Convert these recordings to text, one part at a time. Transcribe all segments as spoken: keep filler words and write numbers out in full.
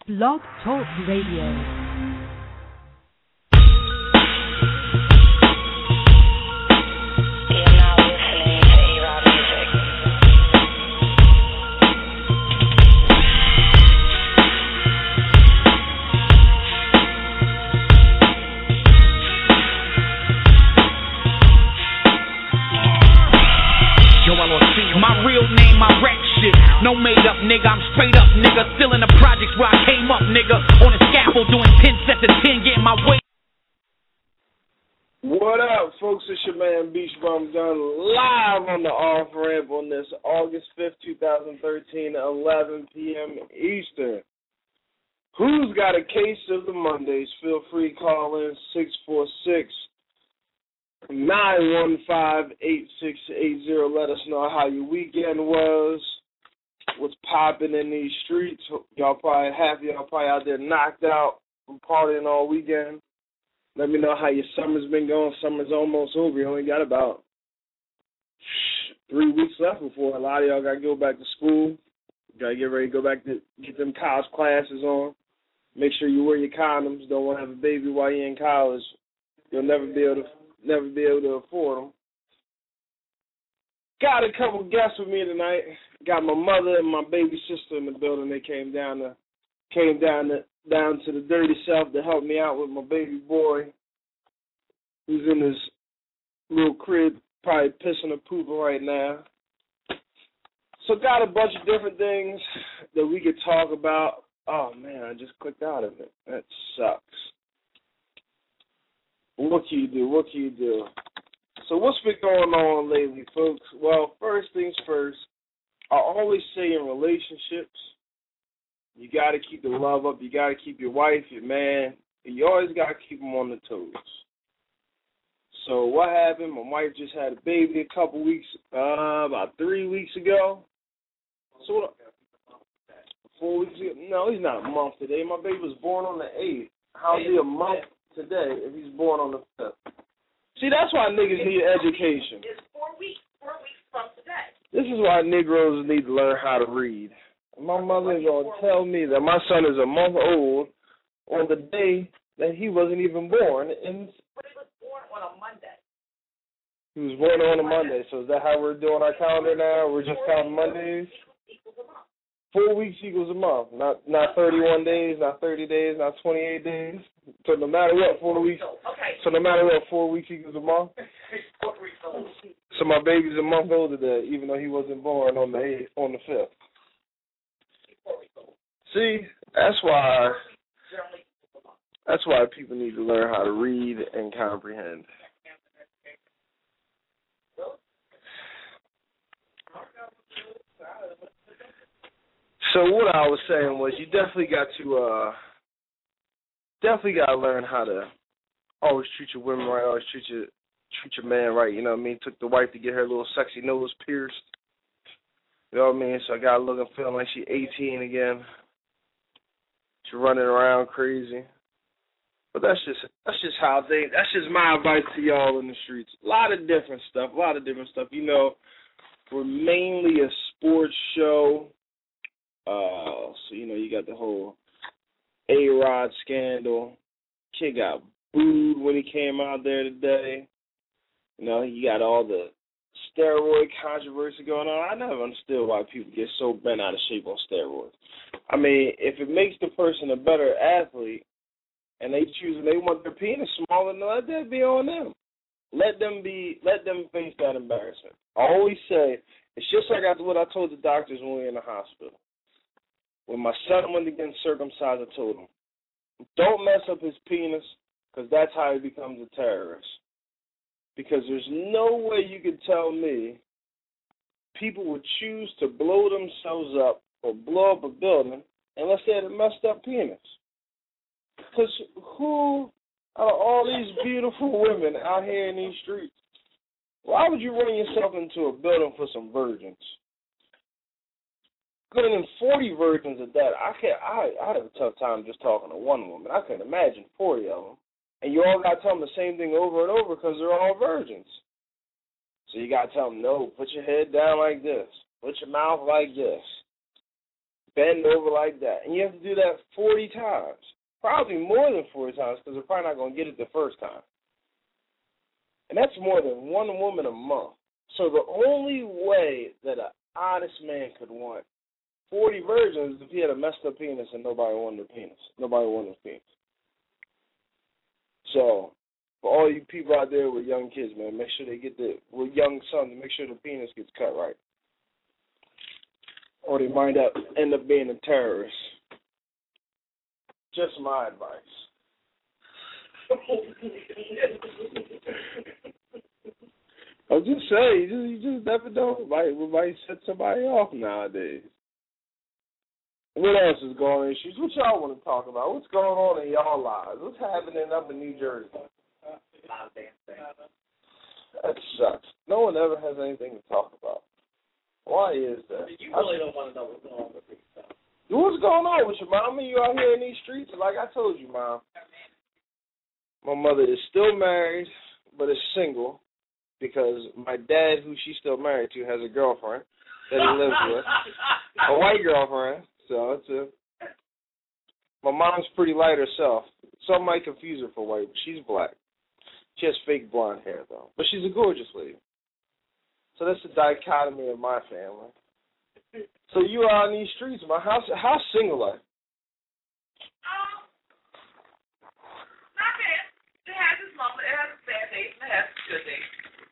Blog Talk Radio. No made up, nigga, I'm straight up, nigga. Still in the projects where I came up, nigga. On the scaffold doing ten sets of ten, getting my way. What up, folks? It's your man, Beach Bum Gun, live on the off ramp on this August fifth, twenty thirteen, eleven p.m. Eastern. Who's got a case of the Mondays? Feel free to call in six four six, nine one five, eight six eight zero. Let us know how your weekend was. What's popping in these streets? Y'all probably half of y'all probably out there knocked out from partying all weekend. Let me know how your summer's been going. Summer's almost over. You only got about three weeks left before a lot of y'all got to go back to school. Got to get ready to go back to get them college classes on. Make sure you wear your condoms. Don't want to have a baby while you're in college. You'll never be able to never be able to afford them. Got a couple guests with me tonight. Got my mother and my baby sister in the building. They came down to came down to down to the dirty south to help me out with my baby boy, who's in his little crib, probably pissing or pooping right now. So got a bunch of different things that we could talk about. Oh man, I just clicked out of it. That sucks. What can you do? What can you do? So what's been going on lately, folks? Well, first things first, I always say in relationships, you got to keep the love up. You got to keep your wife, your man, and you always got to keep them on the toes. So what happened? My wife just had a baby a couple weeks, uh, about three weeks ago. So what, four weeks ago? No, he's not a month today. My baby was born on the eighth. How's he a month today if he's born on the fifth? See, that's why niggas need education. It's four weeks, four weeks from today. This is why Negroes need to learn how to read. My mother is going to tell me that my son is a month old on the day that he wasn't even born. And but he was born on a Monday. He was born on a Monday. So is that how we're doing our calendar now? We're just counting Mondays? Four weeks equals a month. Not not thirty-one days, not thirty days, not twenty-eight days. So no matter what, four weeks. Okay. So no matter what, four weeks equals a month. So my baby's a month older today, even though he wasn't born on the eighth, on the fifth. See, that's why. That's why people need to learn how to read and comprehend. So what I was saying was, you definitely got to, uh, definitely got to learn how to always treat your women right, always treat your treat your man right. You know what I mean? Took the wife to get her little sexy nose pierced. You know what I mean? So I got her looking, feeling like she's eighteen again. She's running around crazy. But that's just that's just how they. That's just my advice to y'all in the streets. A lot of different stuff. A lot of different stuff. You know, we're mainly a sports show. Uh, so, you know, you got the whole A-Rod scandal. Kid got booed when he came out there today. You know, you got all the steroid controversy going on. I never understood why people get so bent out of shape on steroids. I mean, if it makes the person a better athlete and they choose and they want their penis smaller, then let that be on them. Let them be, let them face that embarrassment. I always say, it's just like I, what I told the doctors when we were in the hospital. When my son went to get circumcised, I told him, don't mess up his penis, because that's how he becomes a terrorist. Because there's no way you could tell me people would choose to blow themselves up or blow up a building unless they had a messed up penis. Because who out of all these beautiful women out here in these streets, why would you run yourself into a building for some virgins? Good than forty virgins at that. I can't. I I have a tough time just talking to one woman. I couldn't imagine forty of them, and you all got to tell them the same thing over and over because they're all virgins. So you got to tell them, no, put your head down like this, put your mouth like this, bend over like that. And you have to do that forty times. Probably more than forty times because they're probably not going to get it the first time. And that's more than one woman a month. So the only way that an honest man could want forty virgins is if he had a messed up penis and nobody wanted a penis. Nobody wanted a penis. So for all you people out there with young kids, man, make sure they get the, with young sons, make sure the penis gets cut right. Or they might up, end up being a terrorist. Just my advice. I'm just saying, you just, you just never know. We might, we might set somebody off nowadays. What else is going on? Issues? What y'all want to talk about? What's going on in y'all lives? What's happening up in New Jersey? That sucks. No one ever has anything to talk about. Why is that? You really don't want to know what's going on with these stuff. What's going on with you, Mom? I mean, you out here in these streets? Like I told you, Mom, my mother is still married, but is single because my dad, who she's still married to, has a girlfriend that he lives with, a white girlfriend. So it's a. My mom's pretty light herself. Some might confuse her for white, but she's black. She has fake blonde hair, though. But she's a gorgeous lady. So that's the dichotomy of my family. So you are on these streets, man. How, how single are you? Um, not bad. It has its moment. It has its bad days, and it has its good days.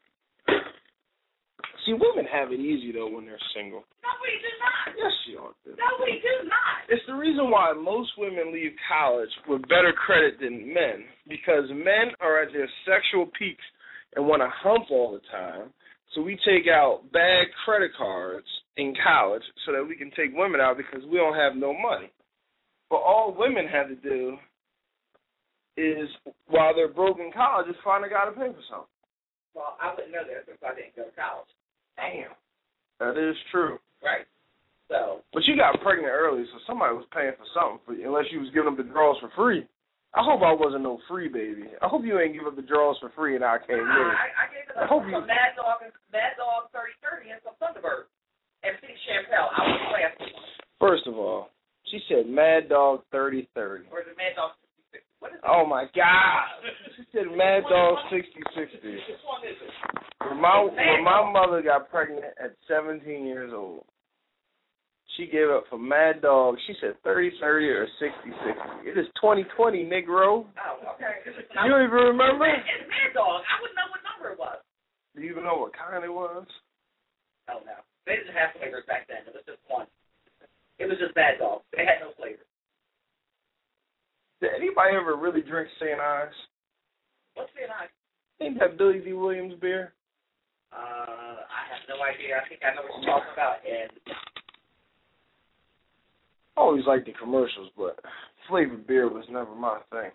See, women have it easy, though, when they're single. No, we do not. Yes, you are. No, we do not. It's the reason why most women leave college with better credit than men, because men are at their sexual peaks and want to hump all the time. So we take out bad credit cards in college so that we can take women out because we don't have no money. But all women have to do is, while they're broke in college, is find a guy to pay for something. Well, I wouldn't know that if I didn't go to college. Damn. That is true. Right. So. But you got pregnant early, so somebody was paying for something for you, unless you was giving them the draws for free. I hope I wasn't no free baby. I hope you ain't give up the draws for free and I came nah, in. I, I gave it I up hope some you... Mad Dog and Mad Dog thirty thirty and some Thunderbird and Pete Champel. I was classy. First of all, she said Mad Dog thirty thirty. Or is it Mad Dog sixty sixty? What is it? Oh my God! She said Mad Dog sixty sixty. Which one is it? When my when my mother got pregnant at seventeen years old, she gave up for Mad Dog. She said thirty thirty or sixty sixty. It is twenty twenty, Negro. Oh, okay. You don't even remember? It's Mad Dog. I wouldn't know what number it was. Do you even know what kind it was? Oh, no. They didn't have flavors back then. It was just one. It was just Mad Dog. They had no flavor. Did anybody ever really drink Saint Ives? What's Saint Ives? Ain't that Billy D. Williams beer? Uh, I have no idea. I think I know what you're talking about. And I always liked the commercials, but flavored beer was never my thing.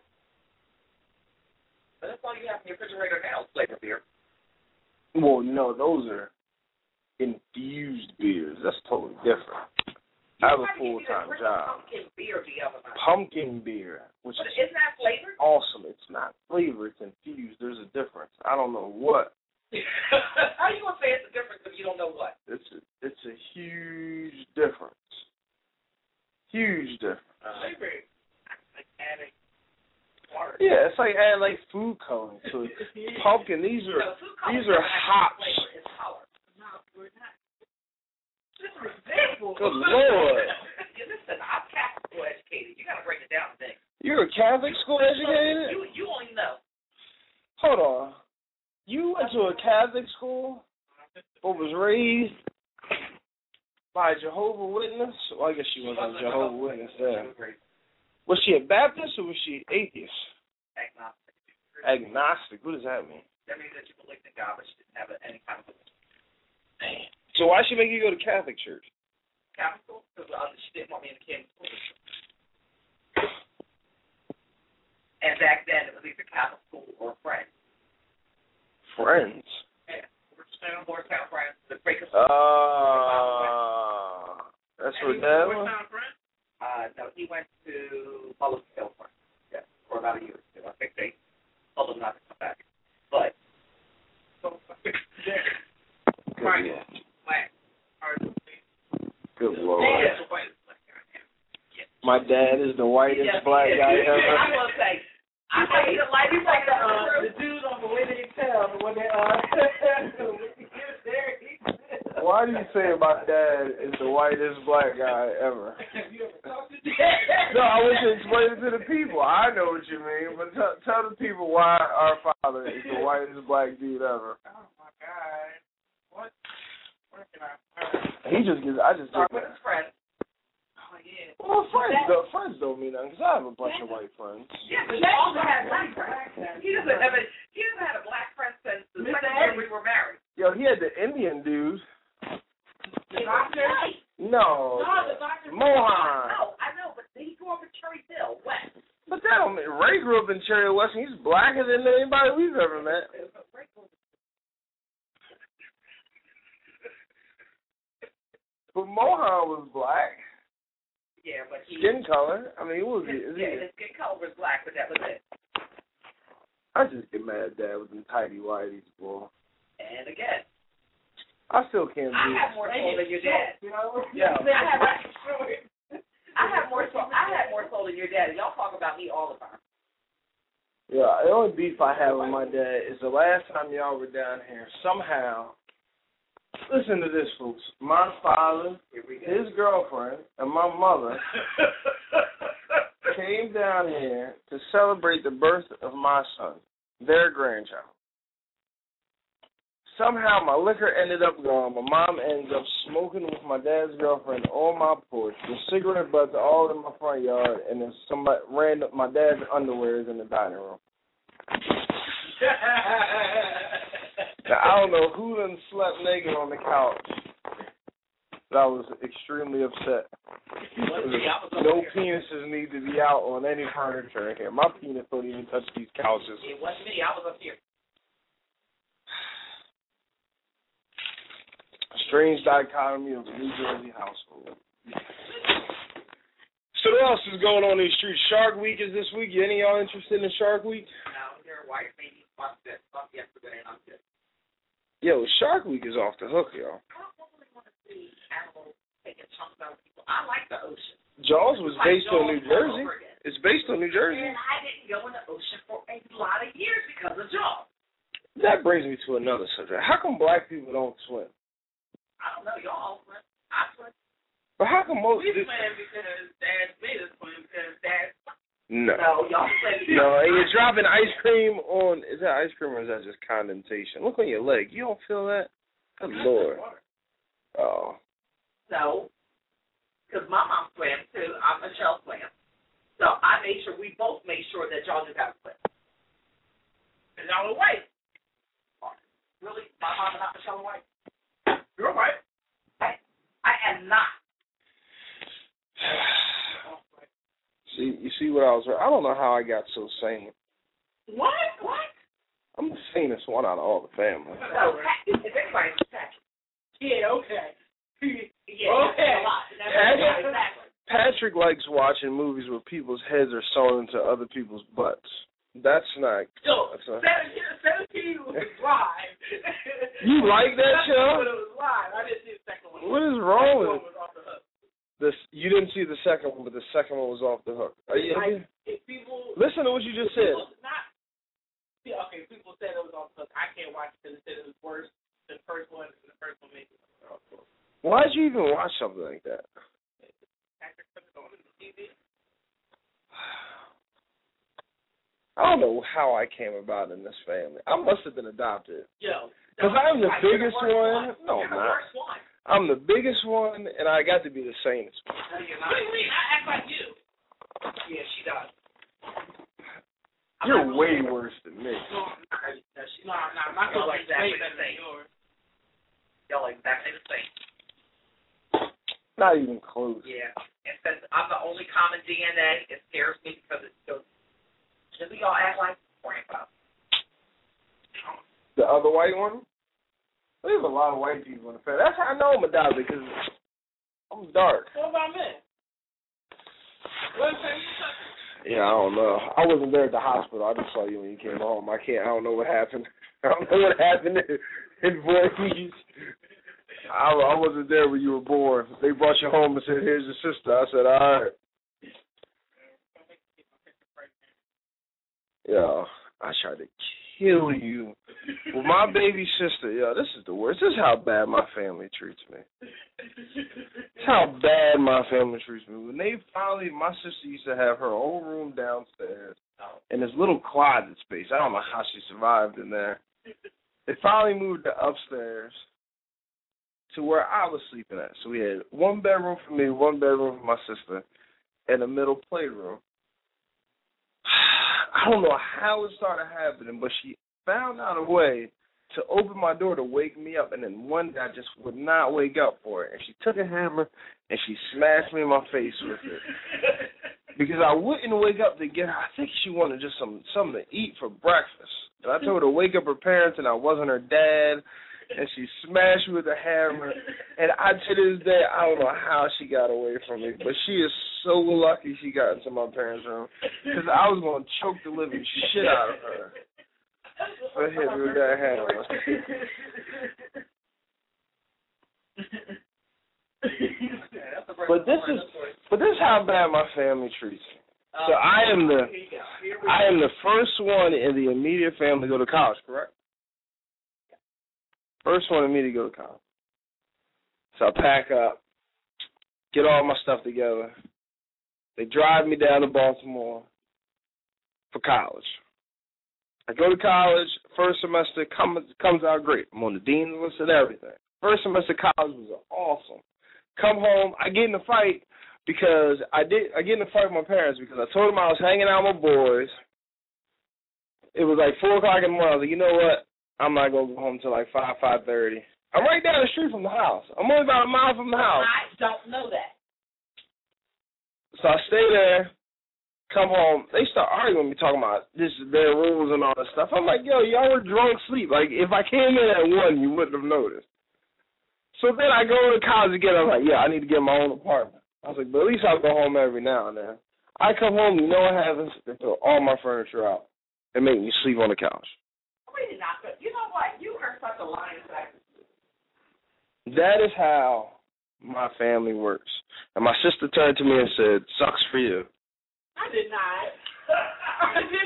But that's all you have in your refrigerator now, flavor beer. Well, no, those are infused beers. That's totally different. I have a full-time job. Pumpkin beer, the other one. Pumpkin beer, which But is isn't that flavored? awesome. It's not flavored. It's infused. There's a difference. I don't know what. How are you going to say it's a difference if you don't know what? It's a, it's a huge difference. Huge difference. Flavored. Like adding water. Yeah, it's like adding like food coloring to it. Pumpkin. These are No, food coloring these are doesn't have hops. flavor. It's color. No, we're not. This is ridiculous. Good Lord. Yeah, listen, I'm Catholic school educated. You got to break it down and think. You're a Catholic school educated? You, you only know. Hold on. You went to a Catholic school but was raised by a Jehovah's Witness? Well, I guess she wasn't a Jehovah's Witness then. Was she a Baptist or was she atheist? Agnostic. Agnostic. What does that mean? That means that you believed in God, but you didn't have any kind of belief. Man. So why she make you go to Catholic church? Catholic school? Because uh, she didn't want me in the Catholic school. And back then, it was either Catholic school or Friends. Friends? Yeah. We're just on board Town Friends. The break us. Uh, that's what that was? Uh, no, he went to Public California. Yeah, for about a year or two. I think they told him not to come back. But, so, there. Good, Right. yeah. Black. Good Lord. Yeah. My dad is the whitest Yes, black yes, guy yes, ever. I'm gonna say. I think the like He's like the, uh, the dude on the way they tell when they uh Why do you say my dad is the whitest black guy ever? Have you ever talked to Dad? No, I want to explain it to the people. I know what you mean, but t- tell the people why our father is the whitest black dude ever. Oh my God! What? Where can I? He just gives. I just. Start think with his friends. Oh yeah. Well, friends don't, friends don't mean nothing, because I have a bunch of white friends. Yeah, but he also has black friends. He doesn't have a, he hasn't had a black friend since the second year we were married. Yo, he had the Indian dude. The doctor? No. No, the doctor. Mohan. No, I know, but he grew up in Cherryville, West. But that don't mean Ray grew up in Cherry West, and he's blacker than anybody we've ever met. But Mohan was black. Yeah, but he. Skin color. I mean, he was. His, Is yeah, he, his skin color was black, but that was it. I just get mad at Dad with them tighty whities, boy. And again, I still can't I believe. have more soul than your dad. You know? Yeah. I have, I have more soul. I have more soul than your dad. Y'all talk about me all the time. Yeah, the only beef I have with my dad is the last time y'all were down here. Somehow, listen to this, folks. My father, his girlfriend, and my mother came down here to celebrate the birth of my son, their grandchild. Somehow my liquor ended up gone. My mom ends up smoking with my dad's girlfriend on my porch. The cigarette butts all in my front yard, and then somebody ran up my dad's underwear is in the dining room. Now, I don't know who done slept naked on the couch, but I was extremely upset. No penises need to be out on any furniture in here. My penis don't even touch these couches. It wasn't me. I was up here. Strange dichotomy of a New Jersey household. So what else is going on in these streets? Shark Week is this week. Any of y'all interested in Shark Week? Now, your wife made me watch that stuff yesterday, and I'm just. Yo, Shark Week is off the hook, y'all. I don't really want to see animals taking chunks out of people. I like the ocean. Jaws was Like based on Jaws New Jersey. all over again. It's based on New Jersey. And I didn't go in the ocean for a lot of years because of Jaws. That brings me to another subject. How come black people don't swim? I don't know, y'all swim. I swim. But how come most... We swim because Dad made us swim because Dad. No. No, y'all swim. No, and you're dropping ice cream on... Is that ice cream or is that just condensation? Look on your leg. You don't feel that? Good Lord. Oh. So, because my mom swam too. I'm Michelle swam. So I made sure, we both made sure that y'all knew how to swim. And y'all were white. Really? My mom and not Michelle White? You're right. I, I am not. See, you see what I was... I don't know how I got so sane. What? What? I'm the sanest one out of all the family. No, if anybody's Patrick. Yeah, okay. Yeah, Okay. a lot. That's Patrick- exactly. Patrick likes watching movies where people's heads are sewn into other people's butts. That's not... Yo, That's not seventeen was live. You like that show? But it was live. I didn't see the second one. What is wrong with it? Was off the hook. This? You didn't see the second one, but the second one was off the hook. Are you, Like, if people... listen to what you just said. People not, yeah, okay, people said it was off the hook. I can't watch it because it said it was worse than the first one, and the first one made it off the hook. Why'd you even watch something like that? Patrick put it on the T V. I don't know how I came about in this family. I must have been adopted. Yo. Because I'm the Right, you're biggest worst one. No, You're I'm the not. worst one. I'm the biggest one, and I got to be the sanest. No, you're What not. do you mean? I act like you. Yeah, she does. You're way worse than me. No, no, she, no, no, my Y'all girl's exactly way the better than same. yours. Y'all exactly the same. Not even close. Yeah. And since I'm the only common D N A, it scares me because it's so. Should we all act like grandpa? The other white one? There's a lot of white people in the family. That's how I know I'm adopted, because I'm dark. What about me? What is Yeah, I don't know. I wasn't there at the hospital. I just saw you when you came home. I can't. I don't know what happened. I don't know what happened in, in Voorhees. I, I wasn't there when you were born. They brought you home and said, "Here's your sister." I said, "All right." Yo, I tried to kill you. Well, my baby sister, yo, this is the worst. This is how bad my family treats me. This is how bad my family treats me. When they finally, my sister used to have her own room downstairs in this little closet space. I don't know how she survived in there. They finally moved to upstairs to where I was sleeping at. So we had one bedroom for me, one bedroom for my sister, and a middle playroom. I don't know how it started happening, but she found out a way to open my door to wake me up, and then one day I just would not wake up for it. And she took a hammer and she smashed me in my face with it. Because I wouldn't wake up to get her. I think she wanted just some something to eat for breakfast. And I told her to wake up her parents, and I wasn't her dad. And she smashed me with a hammer. And I, to this day, I don't know how she got away from me, but she is so lucky she got into my parents' room, because I was going to choke the living shit out of her for hitting me with that hammer. But this is, but this is how bad my family treats me. So I am the, I am the first one in the immediate family to go to college, correct? First one in me to go to college. So I pack up, get all my stuff together. They drive me down to Baltimore for college. I go to college, first semester comes comes out great. I'm on the dean's list and everything. First semester college was awesome. Come home, I get in a fight because I did I get in a fight with my parents because I told them I was hanging out with my boys. It was like four o'clock in the morning. I was like, you know what? I'm not going to go home until like five, five thirty. I'm right down the street from the house. I'm only about a mile from the house. I don't know that. So I stay there, come home. They start arguing with me, talking about this is their rules and all that stuff. I'm like, yo, y'all were drunk sleep. Like, if I came in at one, you wouldn't have noticed. So then I go to college again. I'm like, yeah, I need to get my own apartment. I was like, but at least I'll go home every now and then. I come home, you know what happens? They throw all my furniture out and make me sleep on the couch. Really not good. You know what? You are such a lying fact. That is how my family works. And my sister turned to me and said, sucks for you. I did not. I did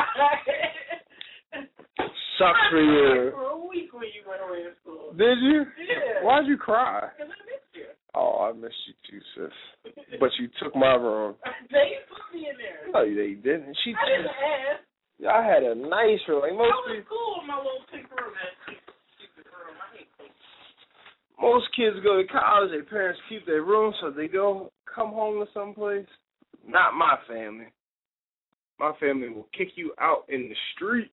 not. Sucks for you. For a week when you went away to school. Did you? Yeah. Why'd you cry? Because I missed you. Oh, I missed you too, sis. But you took my room. They put me in there. No, they didn't. She I didn't ask. I had a nice room. Like most I was cool in my little pink room. room. I hate pink. Most kids go to college, their parents keep their room so they go come home to someplace. Not my family. My family will kick you out in the streets.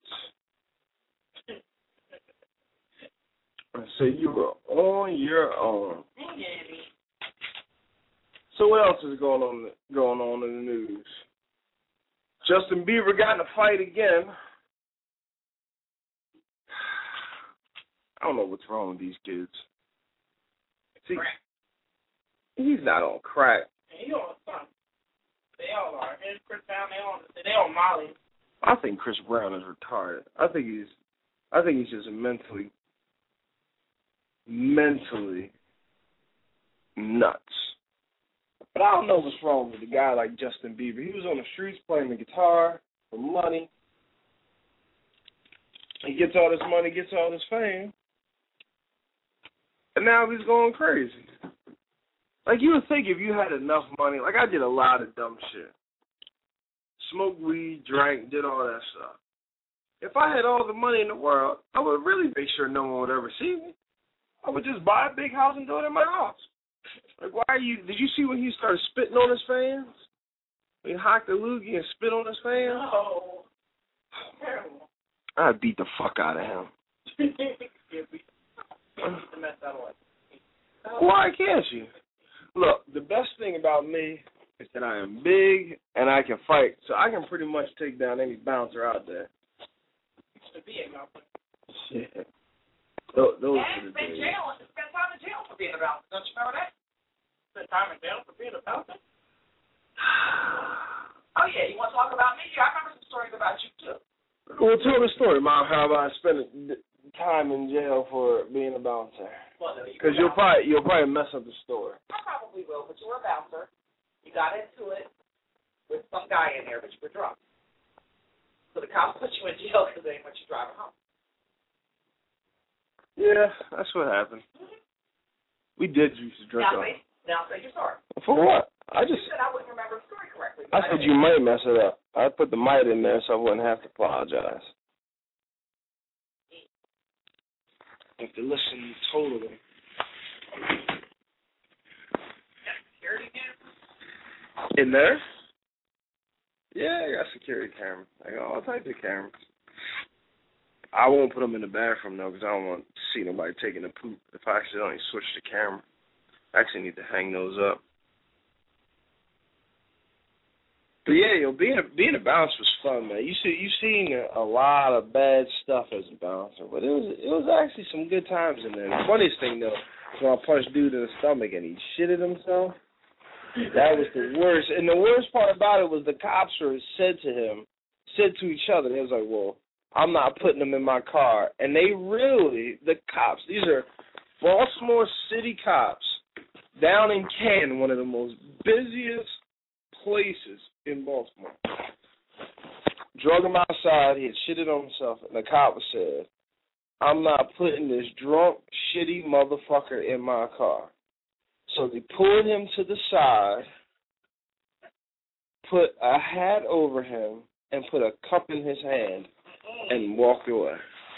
And say you were on your own. So what else is going on going on in the news? Justin Bieber got in a fight again. I don't know what's wrong with these kids. See, he's not on crack. He on something. They all are. And Chris Brown, they on they on Molly. I think Chris Brown is retarded. I think he's I think he's just mentally mentally nuts. But I don't know what's wrong with a guy like Justin Bieber. He was on the streets playing the guitar for money. He gets all this money, gets all this fame. And now he's going crazy. Like, you would think if you had enough money, like I did a lot of dumb shit. Smoked weed, drank, did all that stuff. If I had all the money in the world, I would really make sure no one would ever see me. I would just buy a big house and do it in my house. Like, why are you, did you see when he started spitting on his fans? When he hocked the loogie and spit on his fans? Oh, terrible. I'd beat the fuck out of him. Why can't you? Look, the best thing about me is that I am big and I can fight, so I can pretty much take down any bouncer out there. To be a bouncer. Yeah. Those, those are the spend days. jail, spend time in jail for being a bouncer. Don't you know that? Spend time in jail for being a bouncer? Oh, yeah. You want to talk about me? I remember some stories about you, too. Well, tell the story, Mom, how about spending time in jail for being a bouncer? Because you'll probably, you'll probably mess up the story. I probably will, but you were a bouncer. You got into it with some guy in there, but you were drunk. So the cops put you in jail because they didn't want you driving home. Yeah, that's what happened. We did used to drink Now up. say, now say you're sorry. For what? I just. You said I wouldn't remember the story correctly. I said you might mess it up. I put the might in there so I wouldn't have to apologize. Have to listen totally. Security cameras? In there? Yeah, I got security cameras. I got all types of cameras. I won't put them in the bathroom, though, because I don't want to see nobody taking a poop if I accidentally switch the camera. I actually need to hang those up. But, yeah, yo, being a, being a bouncer was fun, man. You see, you seen a, a lot of bad stuff as a bouncer, but it was it was actually some good times in there. The funniest thing, though, was when I punched dude in the stomach and he shitted himself. That was the worst. And the worst part about it was the cops were said to him, said to each other, they was like, well, I'm not putting them in my car. And they really, the cops, these are Baltimore City cops down in Canton, one of the most busiest places in Baltimore. Drug him outside, he had shitted on himself, and the cop said, I'm not putting this drunk, shitty motherfucker in my car. So they pulled him to the side, put a hat over him, and put a cup in his hand, and walked away.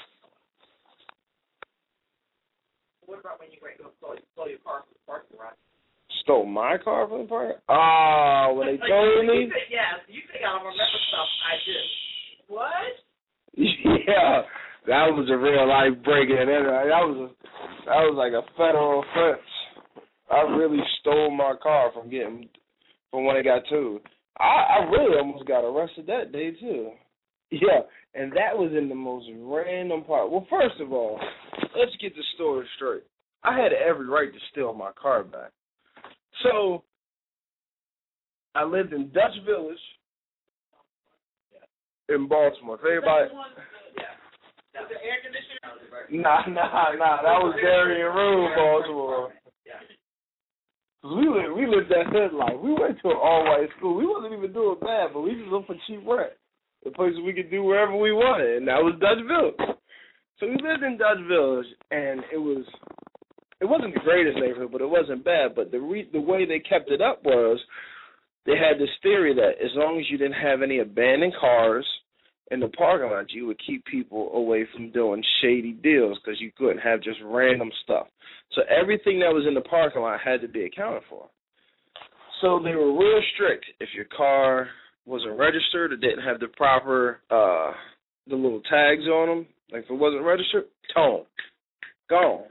What about when you went to go stole your car from the parking lot? Stole my car from the parking lot? Oh, when they told me? You think, yes, you think I don't remember stuff I did. What? Yeah, that was a real life breaking and entering. That was a, that was like a federal offense. I really stole my car from getting from when it got towed. I, I really almost got arrested that day too. Yeah, and that was in the most random part. Well, first of all, let's get the story straight. I had every right to steal my car back. So I lived in Dutch Village in Baltimore. If everybody, Was it air conditioner? nah, nah, nah, that was Darien Room, Baltimore. We lived, we lived that hood life. We went to an all-white school. We wasn't even doing bad, but we just looked for cheap rent. The places we could do wherever we wanted, and that was Dutch Village. So we lived in Dutch Village, and it was, it wasn't the greatest neighborhood, but it wasn't bad. But the re, the way they kept it up was they had this theory that as long as you didn't have any abandoned cars in the parking lot, you would keep people away from doing shady deals because you couldn't have just random stuff. So everything that was in the parking lot had to be accounted for. So they were real strict. If your car wasn't registered or didn't have the proper, uh, the little tags on them, like if it wasn't registered, tone, gone.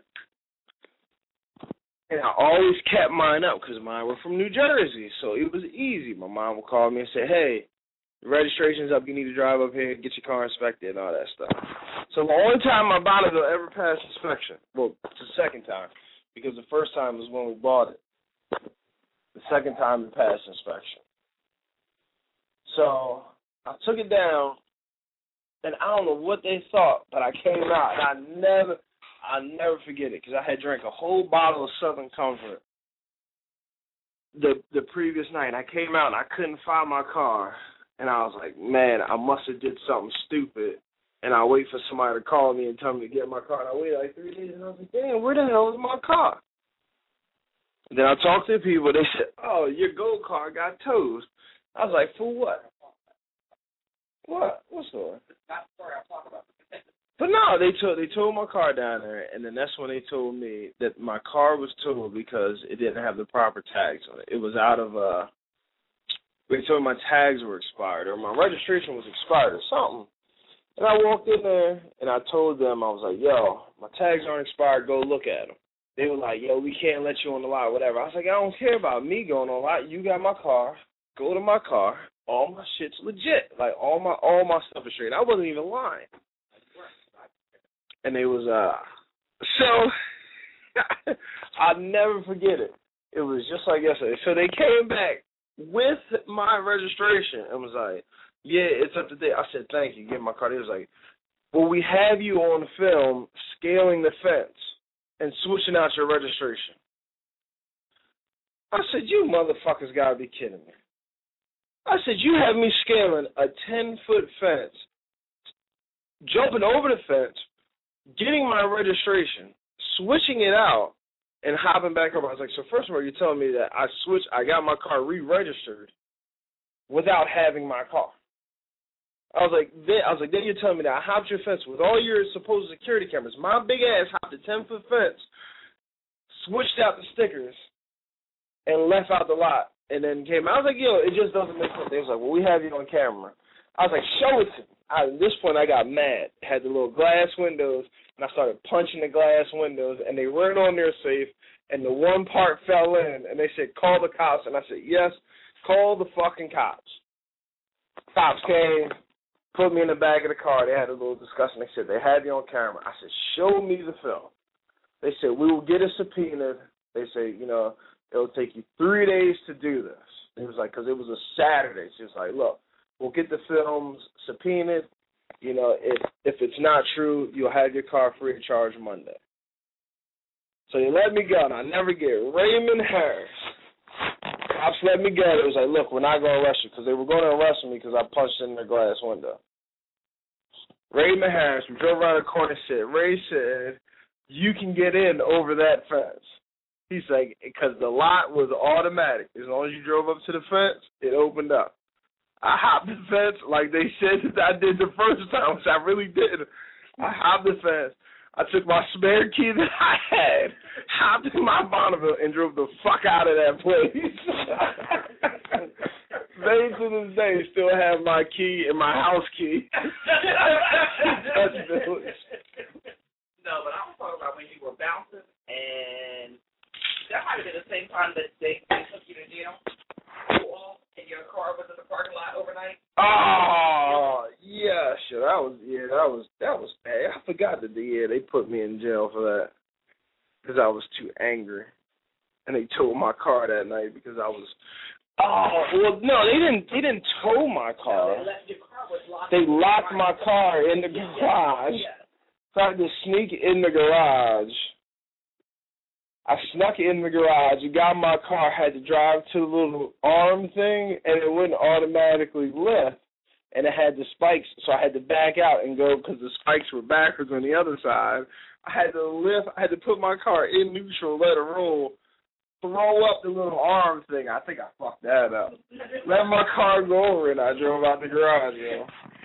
And I always kept mine up because mine were from New Jersey, so it was easy. My mom would call me and say, hey, the registration's up, you need to drive up here, get your car inspected and all that stuff. So the only time my Bonneville ever passed inspection, well, it's the second time, because the first time was when we bought it. The second time it passed inspection. So I took it down, and I don't know what they thought, but I came out, and I never, I never forget it, because I had drank a whole bottle of Southern Comfort the the previous night. I came out, and I couldn't find my car. And I was like, man, I must have did something stupid. And I wait for somebody to call me and tell me to get my car. And I waited like three days, and I was like, damn, where the hell is my car? And then I talked to the people. They said, oh, your gold car got towed. I was like, for what? What? What story? Not the story I'm talking about. But no, they towed, they towed my car down there. And then that's when they told me that my car was towed because it didn't have the proper tags on it. It was out of uh. They told me my tags were expired or my registration was expired or something. And I walked in there and I told them, I was like, yo, my tags aren't expired, go look at them. They were like, yo, we can't let you on the lot, whatever. I was like, I don't care about me going on the lot. You got my car. Go to my car. All my shit's legit. Like, all my all my stuff is straight. I wasn't even lying. And they was, uh, so, I'll never forget it. It was just like yesterday. So they came back with my registration and was like, yeah, it's up to date. I said, thank you. Get my car. They was like, well, we have you on film scaling the fence and switching out your registration. I said, you motherfuckers got to be kidding me. I said, you have me scaling a ten-foot fence jumping over the fence, getting my registration, switching it out, and hopping back over. I was like, so first of all, you're telling me that I switched, I got my car re-registered without having my car. I was like, then, I was like, then you're telling me that I hopped your fence with all your supposed security cameras. My big ass hopped a ten-foot fence, switched out the stickers, and left out the lot, and then came. I was like, yo, it just doesn't make sense. They was like, well, we have you on camera. I was like, show it to me. I, at this point, I got mad. Had the little glass windows, and I started punching the glass windows, and they weren't on their safe, and the one part fell in, and they said, call the cops. And I said, yes, call the fucking cops. Cops came, put me in the back of the car. They had a little discussion. They said, they had you on camera. I said, show me the film. They said, we will get a subpoena. They say, you know, it'll take you three days to do this. It was like, because it was a Saturday. She was like, look, we'll get the films subpoenaed. You know, if if it's not true, you'll have your car free of charge Monday. So they let me go, and I never get Raymond Harris. Cops let me go. It was like, look, we're not going to arrest you, because they were going to arrest me because I punched in their glass window. Raymond Harris, we drove around the corner and said, Ray said, you can get in over that fence. He's like, because the lot was automatic. As long as you drove up to the fence, it opened up. I hopped the fence like they said that I did the first time, which I really did. I hopped the fence. I took my spare key that I had, hopped in my Bonneville, and drove the fuck out of that place. They, to this day, still have my key and my house key. No, but I'm talking about when you were bouncing, and that might have been the same time that they, they took you to jail. And your car was in the parking lot overnight? Oh, yeah, sure. That was, yeah, that was, that was bad. I forgot that, the, yeah, they put me in jail for that because I was too angry. And they towed my car that night because I was, oh, well, no, they didn't, they didn't tow my car. No, they left your car was locked. They locked my car in the garage. Yeah. So I had to sneak in the garage. I snuck in the garage, you got my car, had to drive to the little arm thing, and it wouldn't automatically lift, and it had the spikes, so I had to back out and go, because the spikes were backwards on the other side. I had to lift, I had to put my car in neutral, let it roll, throw up the little arm thing. I think I fucked that up. Let my car go over, and I drove out the garage, yo.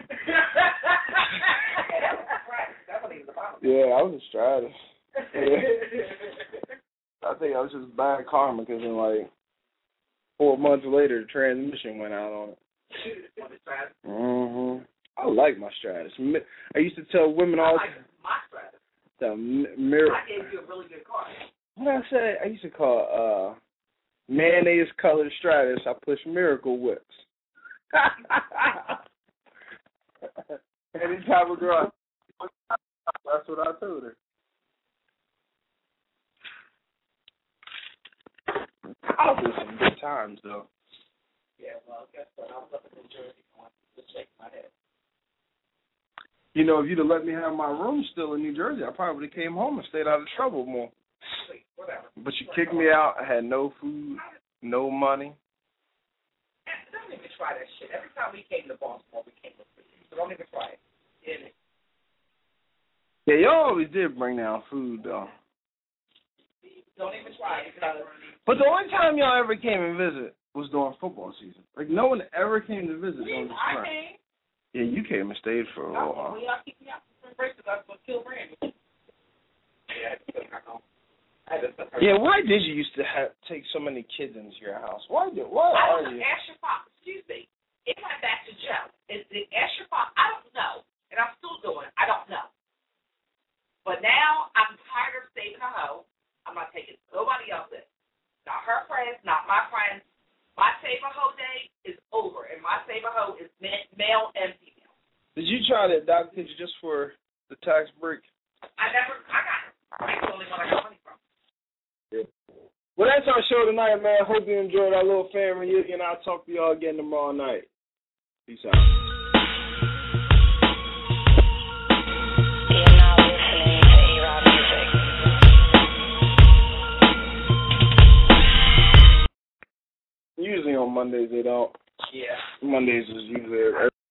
Yeah, I was a Stratus. Yeah. I think I was just bad karma because then, like, four months later, the transmission went out on it. Mm-hmm. I like my Stratus. I used to tell women all I like my Stratus. The mirror. I gave you a really good car. What did I say? I used to call uh, mayonnaise colored Stratus. I push Miracle Whips. Any type of girl. That's what I told her. I'll do some good times, though. Yeah, well, guess what? I was up in New Jersey. I wanted to shake my head. You know, if you'd have let me have my room still in New Jersey, I probably would have came home and stayed out of trouble more. Wait, whatever. But you kicked me out. I had no food, no money. And don't even try that shit. Every time we came to Baltimore, we came with food. So don't even try it. Get it. Yeah, y'all always did bring down food, though. Don't even try it. But the only time y'all ever came and visit was during football season. Like, no one ever came to visit during the spring. I came. Yeah, you came and stayed for a little while. Well, y'all keep me out for braces. I was going to kill Randy. Yeah, yeah, why did you used to have, take so many kids into your house? Why did? Why I are don't you? ask your father. Excuse me. It went back to Joe. Is it ask your father? I don't know. And I'm still doing it. I don't know. But now I'm tired of saving a hoe. I'm not taking nobody else in. Not her friends, not my friends. My save a hoe day is over, and my save a hoe is male and female. Did you try to adopt kids just for the tax break? I never, I got it. That's the only one I got money from. Yeah. Well, that's our show tonight, man. Hope you enjoyed our little fan reunion. I'll talk to y'all again tomorrow night. Peace out. Usually on Mondays they don't. Yeah. Mondays is usually